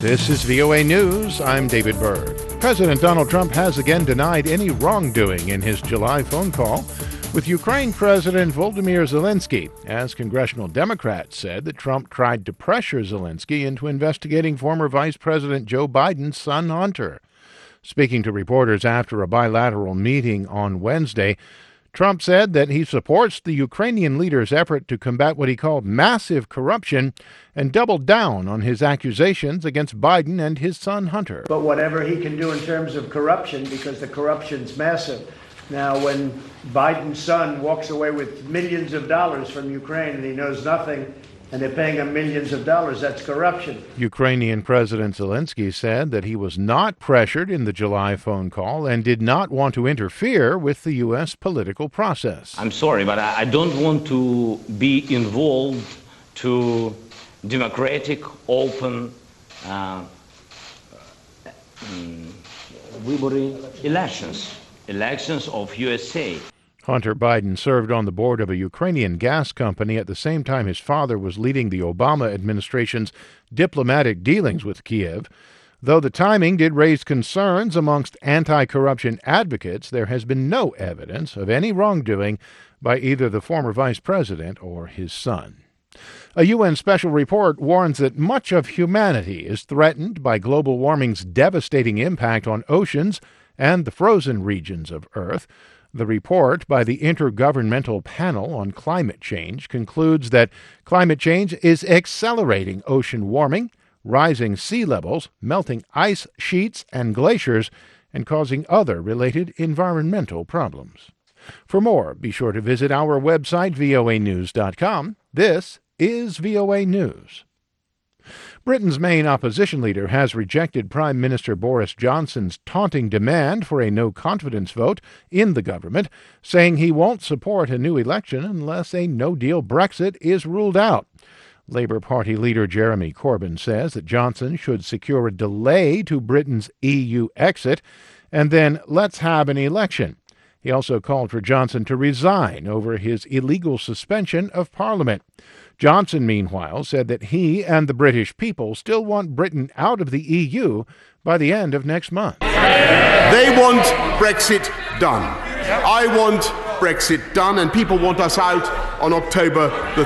This is VOA News. I'm David Byrd. President Donald Trump has again denied any wrongdoing in his July phone call with Ukraine President Volodymyr Zelensky, as congressional Democrats said that Trump tried to pressure Zelensky into investigating former Vice President Joe Biden's son Hunter. Speaking to reporters after a bilateral meeting on Wednesday, Trump said that he supports the Ukrainian leader's effort to combat what he called massive corruption and doubled down on his accusations against Biden and his son Hunter. But whatever he can do in terms of corruption, because the corruption's massive. Now, when Biden's son walks away with millions of dollars from Ukraine and he knows nothing, and they're paying him millions of dollars, that's corruption. Ukrainian President Zelensky said that he was not pressured in the July phone call and did not want to interfere with the U.S. political process. I'm sorry, but I don't want to be involved to democratic, open, elections of USA. Hunter Biden served on the board of a Ukrainian gas company at the same time his father was leading the Obama administration's diplomatic dealings with Kiev. Though the timing did raise concerns amongst anti-corruption advocates, there has been no evidence of any wrongdoing by either the former vice president or his son. A UN special report warns that much of humanity is threatened by global warming's devastating impact on oceans and the frozen regions of Earth. The report by the Intergovernmental Panel on Climate Change concludes that climate change is accelerating ocean warming, rising sea levels, melting ice sheets and glaciers, and causing other related environmental problems. For more, be sure to visit our website, voanews.com. This is VOA News. Britain's main opposition leader has rejected Prime Minister Boris Johnson's taunting demand for a no-confidence vote in the government, saying he won't support a new election unless a no-deal Brexit is ruled out. Labour Party leader Jeremy Corbyn says that Johnson should secure a delay to Britain's EU exit, and then let's have an election. He also called for Johnson to resign over his illegal suspension of Parliament. Johnson, meanwhile, said that he and the British people still want Britain out of the EU by the end of next month. They want Brexit done. I want Brexit done, and people want us out on October the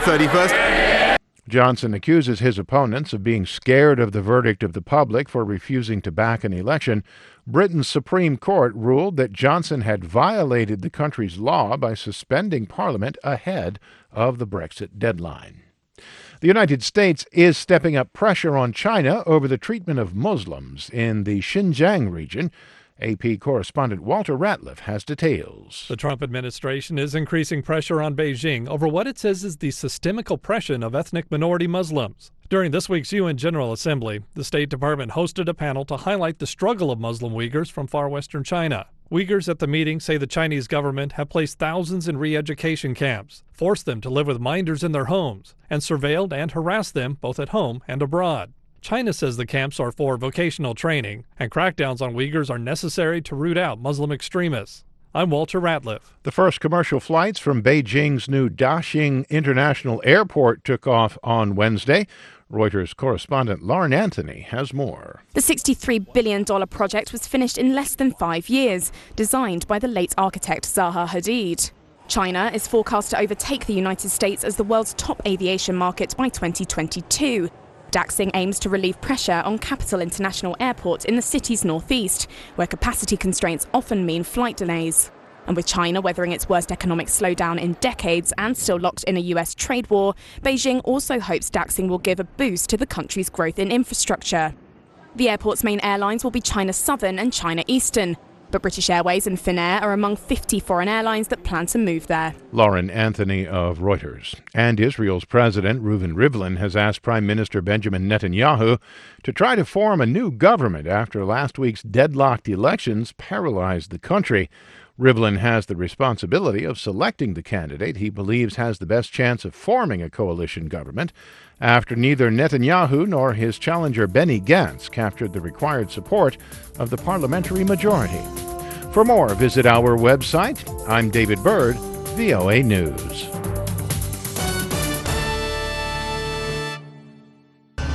31st. Johnson accuses his opponents of being scared of the verdict of the public for refusing to back an election. Britain's Supreme Court ruled that Johnson had violated the country's law by suspending Parliament ahead of the Brexit deadline. The United States is stepping up pressure on China over the treatment of Muslims in the Xinjiang region. AP correspondent Walter Ratliff has details. The Trump administration is increasing pressure on Beijing over what it says is the systemic oppression of ethnic minority Muslims. During this week's UN General Assembly, the State Department hosted a panel to highlight the struggle of Muslim Uyghurs from far western China. Uyghurs at the meeting say the Chinese government have placed thousands in re-education camps, forced them to live with minders in their homes, and surveilled and harassed them both at home and abroad. China says the camps are for vocational training, and crackdowns on Uyghurs are necessary to root out Muslim extremists. I'm Walter Ratliff. The first commercial flights from Beijing's new Daxing International Airport took off on Wednesday. Reuters correspondent Lauren Anthony has more. The $63 billion project was finished in less than 5 years, designed by the late architect Zaha Hadid. China is forecast to overtake the United States as the world's top aviation market by 2022. Daxing aims to relieve pressure on Capital International Airport in the city's northeast, where capacity constraints often mean flight delays. And with China weathering its worst economic slowdown in decades and still locked in a US trade war, Beijing also hopes Daxing will give a boost to the country's growth in infrastructure. The airport's main airlines will be China Southern and China Eastern, but British Airways and Finnair are among 50 foreign airlines that plan to move there. Lauren Anthony of Reuters. And Israel's President Reuven Rivlin has asked Prime Minister Benjamin Netanyahu to try to form a new government after last week's deadlocked elections paralyzed the country. Rivlin has the responsibility of selecting the candidate he believes has the best chance of forming a coalition government after neither Netanyahu nor his challenger Benny Gantz captured the required support of the parliamentary majority. For more, visit our website. I'm David Byrd, VOA News.